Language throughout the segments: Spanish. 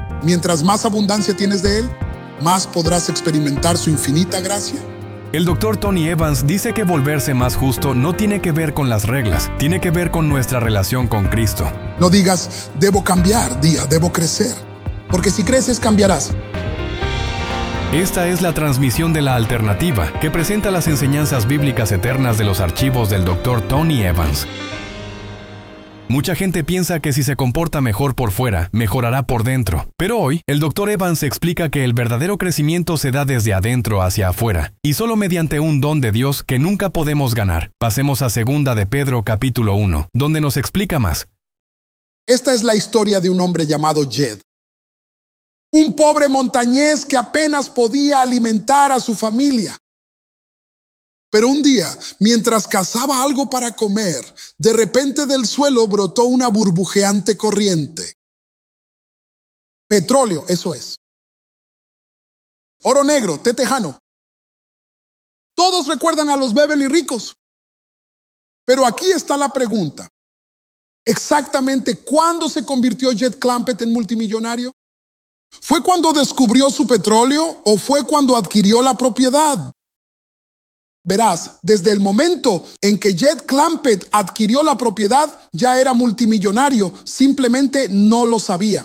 Mientras más abundancia tienes de Él, más podrás experimentar su infinita gracia. El Dr. Tony Evans dice que volverse más justo no tiene que ver con las reglas, tiene que ver con nuestra relación con Cristo. No digas, debo cambiar, debo crecer. Porque si creces, cambiarás. Esta es la transmisión de La Alternativa, que presenta las enseñanzas bíblicas eternas de los archivos del Dr. Tony Evans. Mucha gente piensa que si se comporta mejor por fuera, mejorará por dentro. Pero hoy, el Dr. Evans explica que el verdadero crecimiento se da desde adentro hacia afuera, y solo mediante un don de Dios que nunca podemos ganar. Pasemos a 2 de Pedro capítulo 1, donde nos explica más. Esta es la historia de un hombre llamado Jed. Un pobre montañés que apenas podía alimentar a su familia. Pero un día, mientras cazaba algo para comer, de repente del suelo brotó una burbujeante corriente. Petróleo, eso es. Oro negro, té tejano. Todos recuerdan a los Beverly ricos. Pero aquí está la pregunta. ¿Exactamente cuándo se convirtió Jed Clampett en multimillonario? ¿Fue cuando descubrió su petróleo o fue cuando adquirió la propiedad? Verás, desde el momento en que Jed Clampett adquirió la propiedad, ya era multimillonario, simplemente no lo sabía.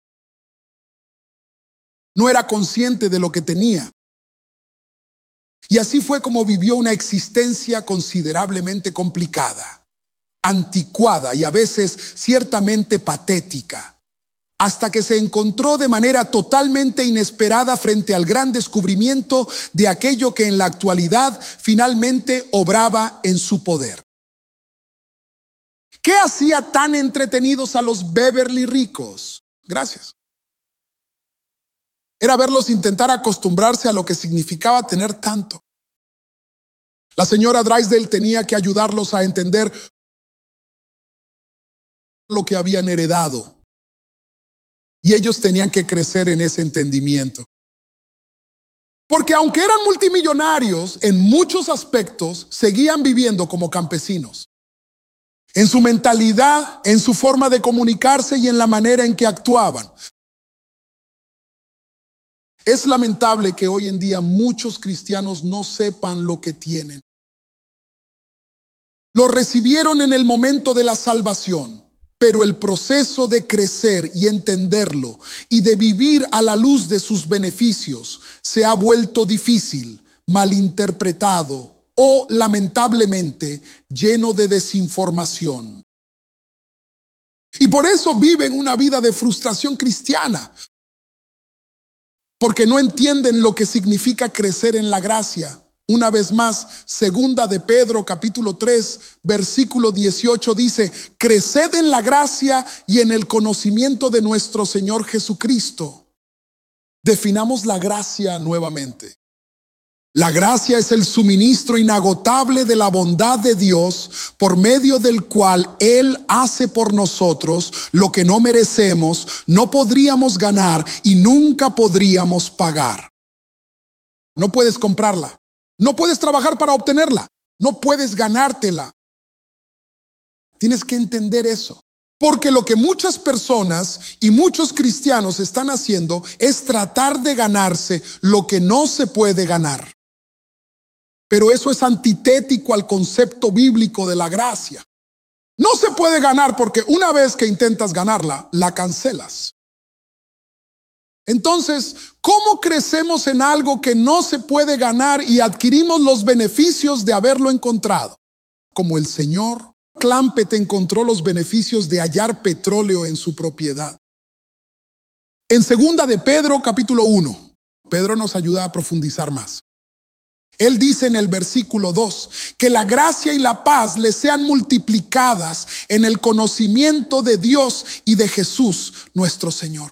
No era consciente de lo que tenía. Y así fue como vivió una existencia considerablemente complicada, anticuada y a veces ciertamente patética, hasta que se encontró de manera totalmente inesperada frente al gran descubrimiento de aquello que en la actualidad finalmente obraba en su poder. ¿Qué hacía tan entretenidos a los Beverly ricos? Gracias. Era verlos intentar acostumbrarse a lo que significaba tener tanto. La señora Drysdale tenía que ayudarlos a entender lo que habían heredado. Y ellos tenían que crecer en ese entendimiento. Porque aunque eran multimillonarios, en muchos aspectos seguían viviendo como campesinos. En su mentalidad, en su forma de comunicarse y en la manera en que actuaban. Es lamentable que hoy en día muchos cristianos no sepan lo que tienen. Lo recibieron en el momento de la salvación. Pero el proceso de crecer y entenderlo y de vivir a la luz de sus beneficios se ha vuelto difícil, malinterpretado o, lamentablemente, lleno de desinformación. Y por eso viven una vida de frustración cristiana, porque no entienden lo que significa crecer en la gracia. Una vez más, 2 de Pedro capítulo 3, versículo 18 dice, creced en la gracia y en el conocimiento de nuestro Señor Jesucristo. Definamos la gracia nuevamente. La gracia es el suministro inagotable de la bondad de Dios por medio del cual Él hace por nosotros lo que no merecemos, no podríamos ganar y nunca podríamos pagar. No puedes comprarla. No puedes trabajar para obtenerla. No puedes ganártela. Tienes que entender eso. Porque lo que muchas personas y muchos cristianos están haciendo es tratar de ganarse lo que no se puede ganar. Pero eso es antitético al concepto bíblico de la gracia. No se puede ganar porque una vez que intentas ganarla, la cancelas. Entonces, ¿cómo crecemos en algo que no se puede ganar y adquirimos los beneficios de haberlo encontrado? Como el señor Clampett encontró los beneficios de hallar petróleo en su propiedad. En 2 de Pedro capítulo 1, Pedro nos ayuda a profundizar más. Él dice en el versículo 2, que la gracia y la paz les sean multiplicadas en el conocimiento de Dios y de Jesús nuestro Señor.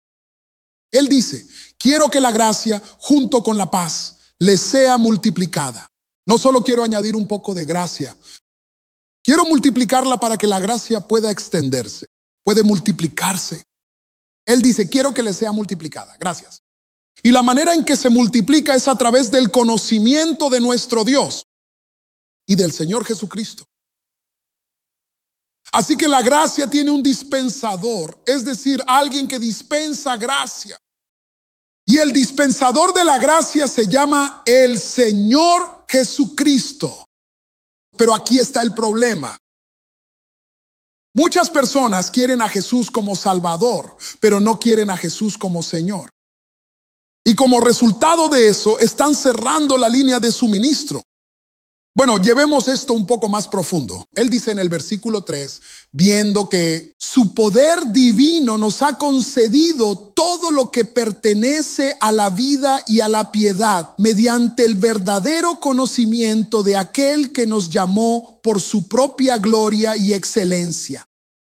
Él dice, quiero que la gracia junto con la paz les sea multiplicada. No solo quiero añadir un poco de gracia, quiero multiplicarla para que la gracia pueda extenderse, puede multiplicarse. Él dice, quiero que les sea multiplicada. Gracias. Y la manera en que se multiplica es a través del conocimiento de nuestro Dios y del Señor Jesucristo. Así que la gracia tiene un dispensador, es decir, alguien que dispensa gracia. Y el dispensador de la gracia se llama el Señor Jesucristo. Pero aquí está el problema. Muchas personas quieren a Jesús como Salvador, pero no quieren a Jesús como Señor. Y como resultado de eso, están cerrando la línea de suministro. Bueno, llevemos esto un poco más profundo. Él dice en el versículo 3, viendo que su poder divino nos ha concedido todo lo que pertenece a la vida y a la piedad, mediante el verdadero conocimiento de aquel que nos llamó por su propia gloria y excelencia.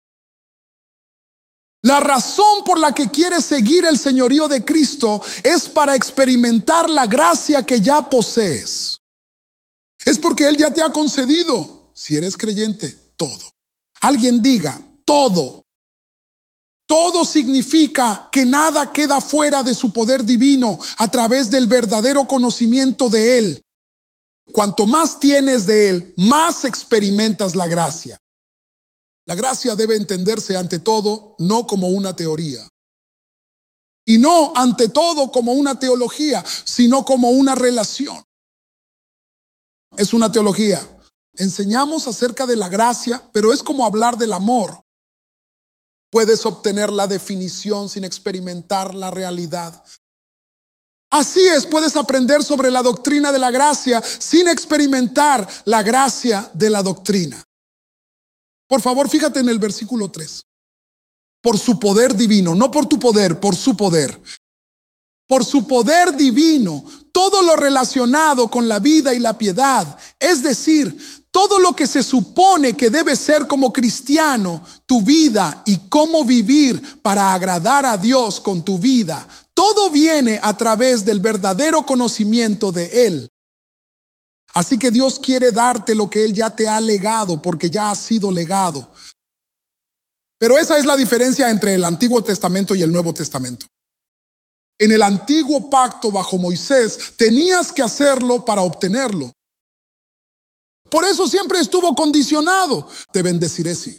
La razón por la que quieres seguir el señorío de Cristo es para experimentar la gracia que ya posees. Es porque Él ya te ha concedido, si eres creyente, todo. Alguien diga, todo. Todo significa que nada queda fuera de su poder divino a través del verdadero conocimiento de Él. Cuanto más tienes de Él, más experimentas la gracia. La gracia debe entenderse ante todo no como una teoría. Y no ante todo como una teología, sino como una relación. Es una teología. Enseñamos acerca de la gracia, pero es como hablar del amor. Puedes obtener la definición sin experimentar la realidad. Así es, puedes aprender sobre la doctrina de la gracia sin experimentar la gracia de la doctrina. Por favor, fíjate en el versículo 3. Por su poder divino, no por tu poder, por su poder. Por su poder divino, todo lo relacionado con la vida y la piedad, es decir, todo lo que se supone que debe ser como cristiano, tu vida y cómo vivir para agradar a Dios con tu vida, todo viene a través del verdadero conocimiento de Él. Así que Dios quiere darte lo que Él ya te ha legado, porque ya ha sido legado. Pero esa es la diferencia entre el Antiguo Testamento y el Nuevo Testamento. En el antiguo pacto bajo Moisés tenías que hacerlo para obtenerlo. Por eso siempre estuvo condicionado. Te bendeciré, sí.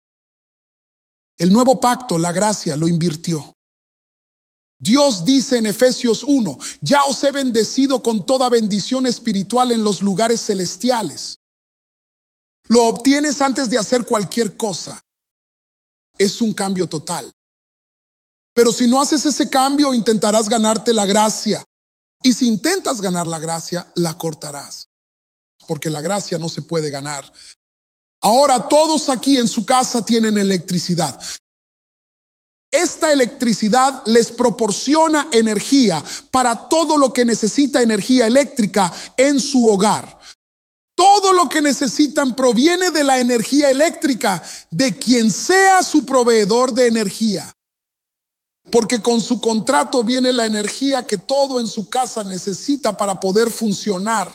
El nuevo pacto, la gracia, lo invirtió. Dios dice en Efesios 1, ya os he bendecido con toda bendición espiritual en los lugares celestiales. Lo obtienes antes de hacer cualquier cosa. Es un cambio total. Pero si no haces ese cambio, intentarás ganarte la gracia. Y si intentas ganar la gracia, la cortarás. Porque la gracia no se puede ganar. Ahora todos aquí en su casa tienen electricidad. Esta electricidad les proporciona energía para todo lo que necesita energía eléctrica en su hogar. Todo lo que necesitan proviene de la energía eléctrica de quien sea su proveedor de energía. Porque con su contrato viene la energía que todo en su casa necesita para poder funcionar.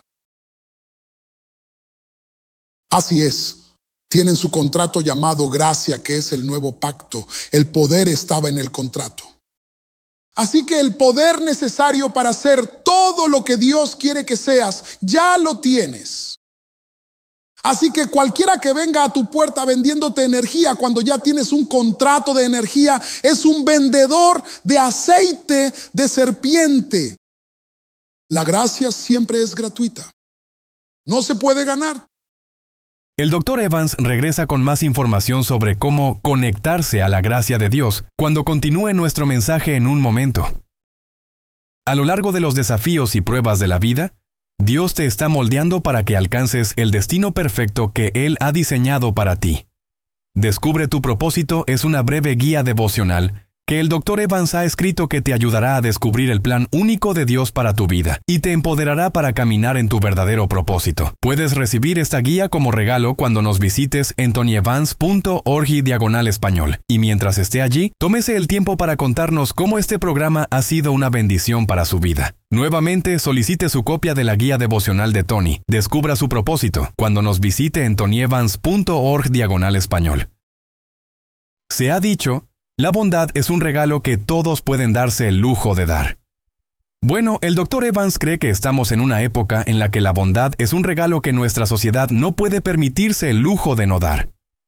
Así es. Tienen su contrato llamado gracia, que es el nuevo pacto. El poder estaba en el contrato. Así que el poder necesario para hacer todo lo que Dios quiere que seas, ya lo tienes. Así que cualquiera que venga a tu puerta vendiéndote energía cuando ya tienes un contrato de energía es un vendedor de aceite de serpiente. La gracia siempre es gratuita. No se puede ganar. El Dr. Evans regresa con más información sobre cómo conectarse a la gracia de Dios cuando continúe nuestro mensaje en un momento. A lo largo de los desafíos y pruebas de la vida, Dios te está moldeando para que alcances el destino perfecto que Él ha diseñado para ti. Descubre tu propósito es una breve guía devocional que el Dr. Evans ha escrito que te ayudará a descubrir el plan único de Dios para tu vida y te empoderará para caminar en tu verdadero propósito. Puedes recibir esta guía como regalo cuando nos visites en tonyevans.org/español. Y mientras esté allí, tómese el tiempo para contarnos cómo este programa ha sido una bendición para su vida. Nuevamente, solicite su copia de la guía devocional de Tony. Descubra su propósito cuando nos visite en tonyevans.org/español. Se ha dicho, la bondad es un regalo que todos pueden darse el lujo de dar. Bueno, el Dr. Evans cree que estamos en una época en la que la bondad es un regalo que nuestra sociedad no puede permitirse el lujo de no dar.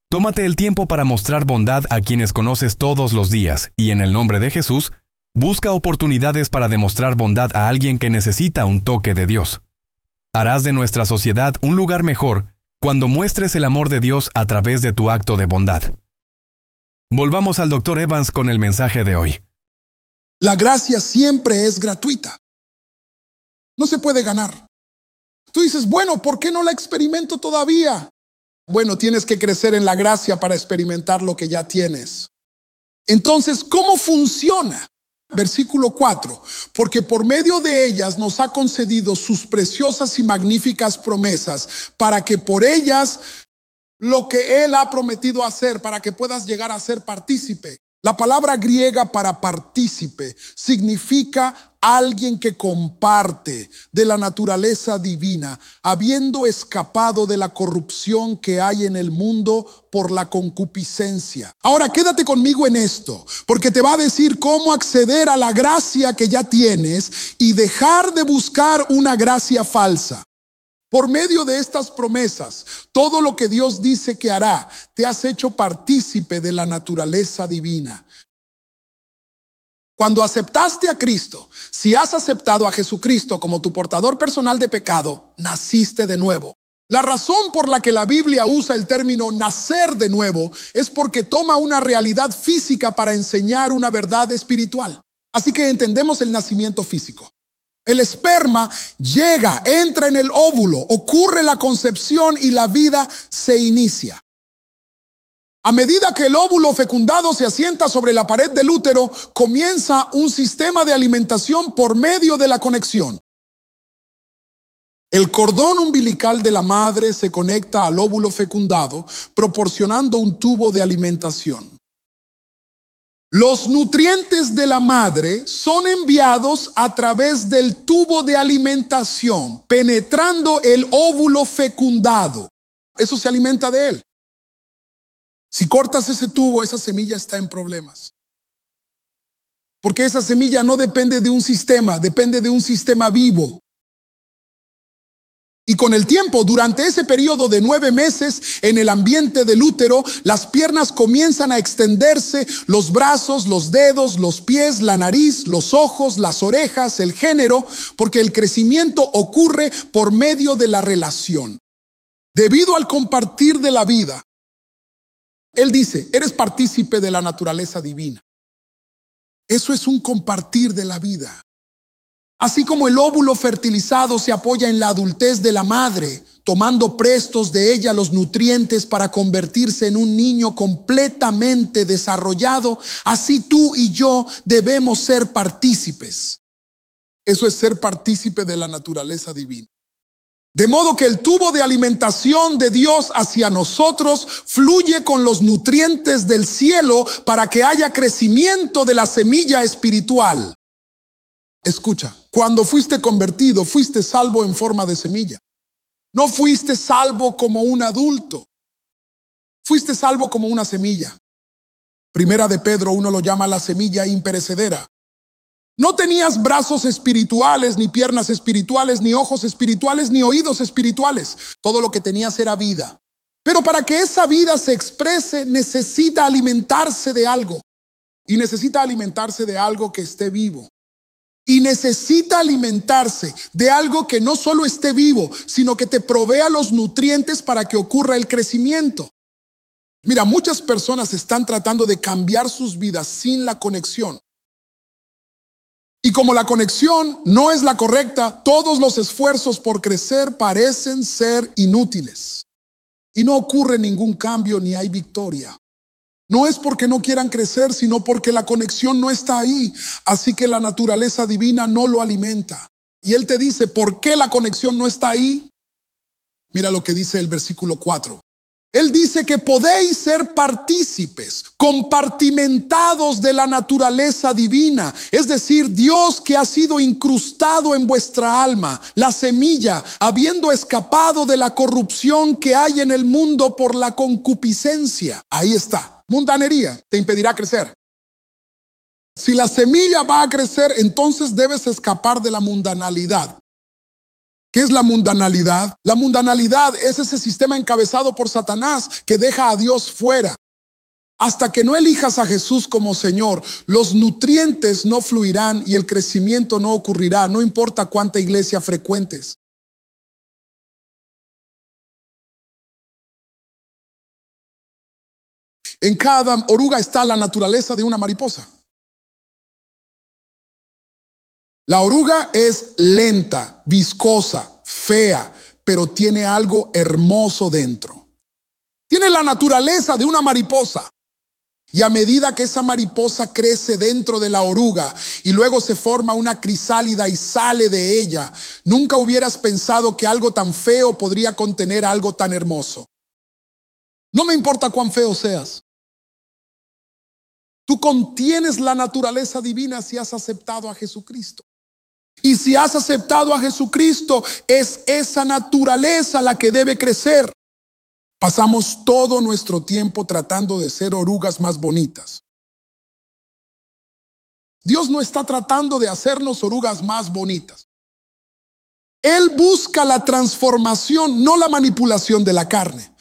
Tómate el tiempo para mostrar bondad a quienes conoces todos los días y en el nombre de Jesús, busca oportunidades para demostrar bondad a alguien que necesita un toque de Dios. Harás de nuestra sociedad un lugar mejor cuando muestres el amor de Dios a través de tu acto de bondad. Volvamos al Dr. Evans con el mensaje de hoy. La gracia siempre es gratuita. No se puede ganar. Tú dices, bueno, ¿por qué no la experimento todavía? Bueno, tienes que crecer en la gracia para experimentar lo que ya tienes. Entonces, ¿cómo funciona? Versículo 4. Porque por medio de ellas nos ha concedido sus preciosas y magníficas promesas, para que por ellas lo que Él ha prometido hacer, para que puedas llegar a ser partícipe. La palabra griega para partícipe significa alguien que comparte de la naturaleza divina, habiendo escapado de la corrupción que hay en el mundo por la concupiscencia. Ahora quédate conmigo en esto, porque te va a decir cómo acceder a la gracia que ya tienes y dejar de buscar una gracia falsa. Por medio de estas promesas, todo lo que Dios dice que hará, te has hecho partícipe de la naturaleza divina. Cuando aceptaste a Cristo, si has aceptado a Jesucristo como tu portador personal de pecado, naciste de nuevo. La razón por la que la Biblia usa el término nacer de nuevo es porque toma una realidad física para enseñar una verdad espiritual. Así que entendemos el nacimiento físico. El esperma llega, entra en el óvulo, ocurre la concepción y la vida se inicia. A medida que el óvulo fecundado se asienta sobre la pared del útero, comienza un sistema de alimentación por medio de la conexión. El cordón umbilical de la madre se conecta al óvulo fecundado, proporcionando un tubo de alimentación. Los nutrientes de la madre son enviados a través del tubo de alimentación, penetrando el óvulo fecundado. Eso se alimenta de él. Si cortas ese tubo, esa semilla está en problemas. Porque esa semilla no depende de un sistema, depende de un sistema vivo. Y con el tiempo, durante ese periodo de 9 meses, en el ambiente del útero, las piernas comienzan a extenderse, los brazos, los dedos, los pies, la nariz, los ojos, las orejas, el género, porque el crecimiento ocurre por medio de la relación. Debido al compartir de la vida, Él dice, eres partícipe de la naturaleza divina. Eso es un compartir de la vida. Así como el óvulo fertilizado se apoya en la adultez de la madre, tomando prestos de ella los nutrientes para convertirse en un niño completamente desarrollado, así tú y yo debemos ser partícipes. Eso es ser partícipe de la naturaleza divina. De modo que el tubo de alimentación de Dios hacia nosotros fluye con los nutrientes del cielo para que haya crecimiento de la semilla espiritual. Escucha, cuando fuiste convertido, fuiste salvo en forma de semilla. No fuiste salvo como un adulto. Fuiste salvo como una semilla. Primera de Pedro 1 lo llama la semilla imperecedera. No tenías brazos espirituales, ni piernas espirituales, ni ojos espirituales, ni oídos espirituales. Todo lo que tenías era vida. Pero para que esa vida se exprese, necesita alimentarse de algo. Y necesita alimentarse de algo que esté vivo. Y necesita alimentarse de algo que no solo esté vivo, sino que te provea los nutrientes para que ocurra el crecimiento. Mira, muchas personas están tratando de cambiar sus vidas sin la conexión. Y como la conexión no es la correcta, todos los esfuerzos por crecer parecen ser inútiles. Y no ocurre ningún cambio ni hay victoria. No es porque no quieran crecer, sino porque la conexión no está ahí. Así que la naturaleza divina no lo alimenta. Y Él te dice, ¿por qué la conexión no está ahí? Mira lo que dice el versículo 4. Él dice que podéis ser partícipes, compartimentados de la naturaleza divina. Es decir, Dios que ha sido incrustado en vuestra alma, la semilla, habiendo escapado de la corrupción que hay en el mundo por la concupiscencia. Ahí está. Mundanería te impedirá crecer. Si la semilla va a crecer, entonces debes escapar de la mundanalidad. ¿Qué ¿Qué es la mundanalidad? La mundanalidad es ese sistema encabezado por Satanás que deja a Dios fuera. Hasta que no elijas a Jesús como Señor, los nutrientes no fluirán y el crecimiento no ocurrirá, no importa cuánta iglesia frecuentes. En cada oruga está la naturaleza de una mariposa. La oruga es lenta, viscosa, fea, pero tiene algo hermoso dentro. Tiene la naturaleza de una mariposa. Y a medida que esa mariposa crece dentro de la oruga y luego se forma una crisálida y sale de ella, nunca hubieras pensado que algo tan feo podría contener algo tan hermoso. No me importa cuán feo seas. Tú contienes la naturaleza divina si has aceptado a Jesucristo. Y si has aceptado a Jesucristo, es esa naturaleza la que debe crecer. Pasamos todo nuestro tiempo tratando de ser orugas más bonitas. Dios no está tratando de hacernos orugas más bonitas. Él busca la transformación, no la manipulación de la carne.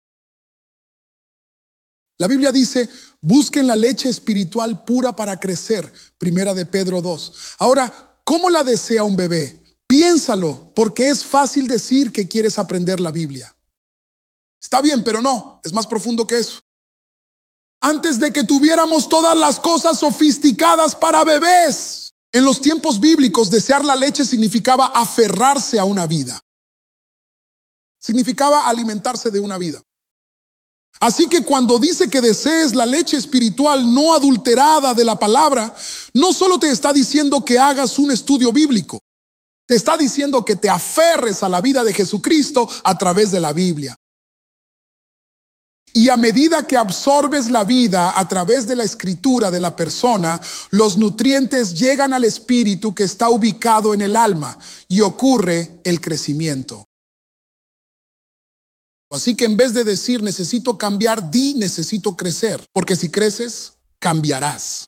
La Biblia dice, busquen la leche espiritual pura para crecer. Primera de Pedro 2. Ahora, ¿cómo la desea un bebé? Piénsalo, porque es fácil decir que quieres aprender la Biblia. Está bien, pero no, es más profundo que eso. Antes de que tuviéramos todas las cosas sofisticadas para bebés, en los tiempos bíblicos, desear la leche significaba aferrarse a una vida. Significaba alimentarse de una vida. Así que cuando dice que desees la leche espiritual no adulterada de la palabra, no solo te está diciendo que hagas un estudio bíblico, te está diciendo que te aferres a la vida de Jesucristo a través de la Biblia. Y a medida que absorbes la vida a través de la escritura de la persona, los nutrientes llegan al espíritu que está ubicado en el alma y ocurre el crecimiento. Así que en vez de decir necesito cambiar, di necesito crecer, porque si creces, cambiarás.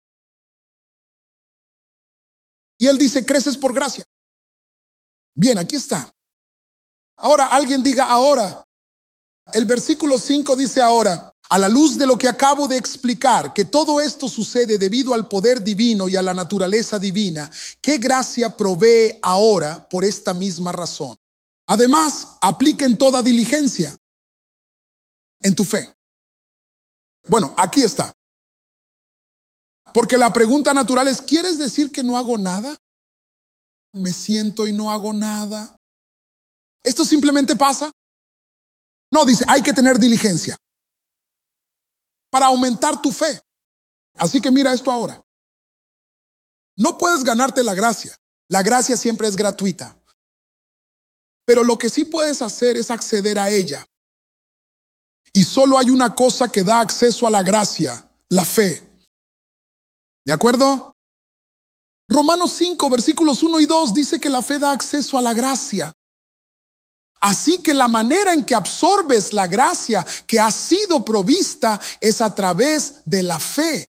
Y él dice, creces por gracia. Bien, aquí está. Ahora, alguien diga ahora. El versículo 5 dice ahora, a la luz de lo que acabo de explicar, que todo esto sucede debido al poder divino y a la naturaleza divina, ¿qué gracia provee ahora por esta misma razón? Además, apliquen toda diligencia en tu fe. Bueno, aquí está. Porque la pregunta natural es, ¿quieres decir que no hago nada? Me siento y no hago nada. ¿Esto simplemente pasa? No, dice, hay que tener diligencia para aumentar tu fe. Así que mira esto ahora. No puedes ganarte la gracia. La gracia siempre es gratuita. Pero lo que sí puedes hacer es acceder a ella. Y solo hay una cosa que da acceso a la gracia, la fe. ¿De acuerdo? Romanos 5, versículos 1 y 2 dice que la fe da acceso a la gracia. Así que la manera en que absorbes la gracia que ha sido provista es a través de la fe.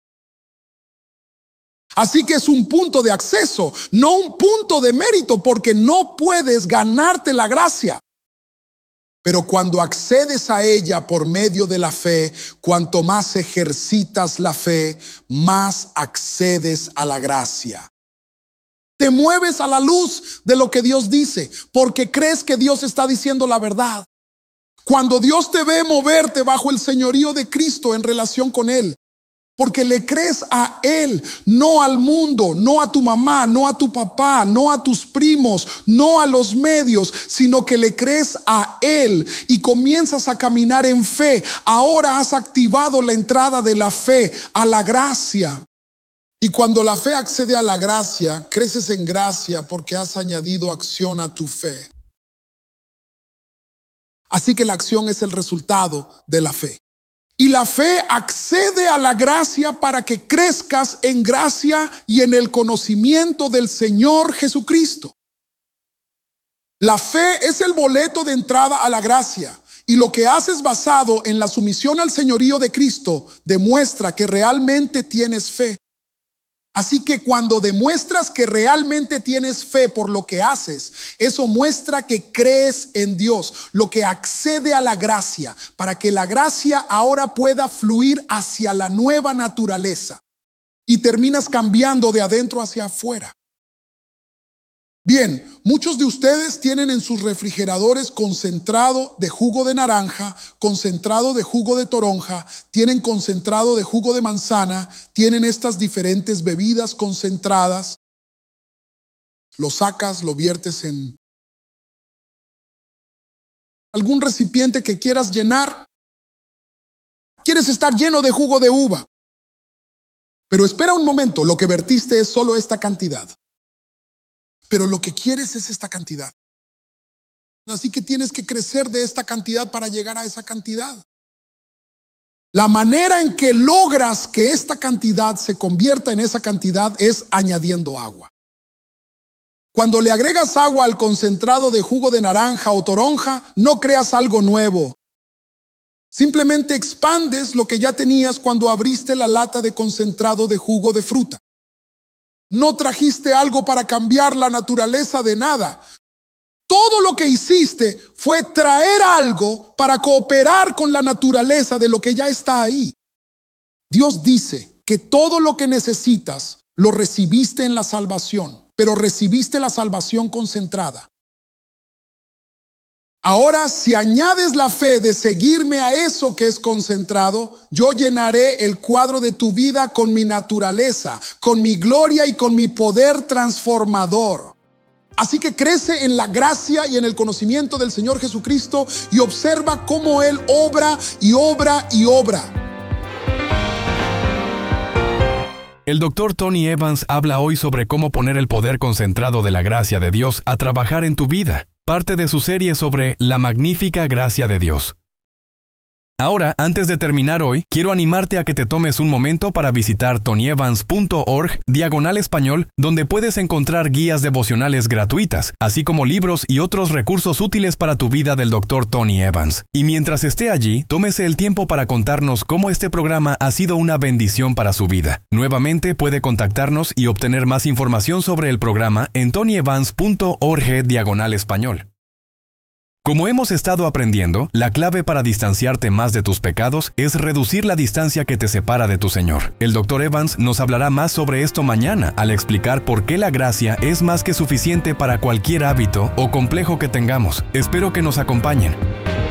Así que es un punto de acceso, no un punto de mérito, porque no puedes ganarte la gracia. Pero cuando accedes a ella por medio de la fe, cuanto más ejercitas la fe, más accedes a la gracia. Te mueves a la luz de lo que Dios dice, porque crees que Dios está diciendo la verdad. Cuando Dios te ve moverte bajo el señorío de Cristo en relación con Él, porque le crees a Él, no al mundo, no a tu mamá, no a tu papá, no a tus primos, no a los medios, sino que le crees a Él y comienzas a caminar en fe. Ahora has activado la entrada de la fe a la gracia. Y cuando la fe accede a la gracia, creces en gracia porque has añadido acción a tu fe. Así que la acción es el resultado de la fe. Y la fe accede a la gracia para que crezcas en gracia y en el conocimiento del Señor Jesucristo. La fe es el boleto de entrada a la gracia. Y lo que haces basado en la sumisión al señorío de Cristo demuestra que realmente tienes fe. Así que cuando demuestras que realmente tienes fe por lo que haces, eso muestra que crees en Dios, lo que accede a la gracia, para que la gracia ahora pueda fluir hacia la nueva naturaleza. Y terminas cambiando de adentro hacia afuera. Bien, muchos de ustedes tienen en sus refrigeradores concentrado de jugo de naranja, concentrado de jugo de toronja, tienen concentrado de jugo de manzana, tienen estas diferentes bebidas concentradas. Lo sacas, lo viertes en algún recipiente que quieras llenar. Quieres estar lleno de jugo de uva. Pero espera un momento, lo que vertiste es solo esta cantidad. Pero lo que quieres es esta cantidad. Así que tienes que crecer de esta cantidad para llegar a esa cantidad. La manera en que logras que esta cantidad se convierta en esa cantidad es añadiendo agua. Cuando le agregas agua al concentrado de jugo de naranja o toronja, no creas algo nuevo. Simplemente expandes lo que ya tenías cuando abriste la lata de concentrado de jugo de fruta. No trajiste algo para cambiar la naturaleza de nada. Todo lo que hiciste fue traer algo para cooperar con la naturaleza de lo que ya está ahí. Dios dice que todo lo que necesitas lo recibiste en la salvación, pero recibiste la salvación concentrada. Ahora, si añades la fe de seguirme a eso que es concentrado, yo llenaré el cuadro de tu vida con mi naturaleza, con mi gloria y con mi poder transformador. Así que crece en la gracia y en el conocimiento del Señor Jesucristo y observa cómo Él obra y obra y obra. El Dr. Tony Evans habla hoy sobre cómo poner el poder concentrado de la gracia de Dios a trabajar en tu vida. Parte de su serie sobre la magnífica gracia de Dios. Ahora, antes de terminar hoy, quiero animarte a que te tomes un momento para visitar tonyevans.org/español, donde puedes encontrar guías devocionales gratuitas, así como libros y otros recursos útiles para tu vida del Dr. Tony Evans. Y mientras esté allí, tómese el tiempo para contarnos cómo este programa ha sido una bendición para su vida. Nuevamente, puede contactarnos y obtener más información sobre el programa en tonyevans.org/español. Como hemos estado aprendiendo, la clave para distanciarte más de tus pecados es reducir la distancia que te separa de tu Señor. El Dr. Evans nos hablará más sobre esto mañana al explicar por qué la gracia es más que suficiente para cualquier hábito o complejo que tengamos. Espero que nos acompañen.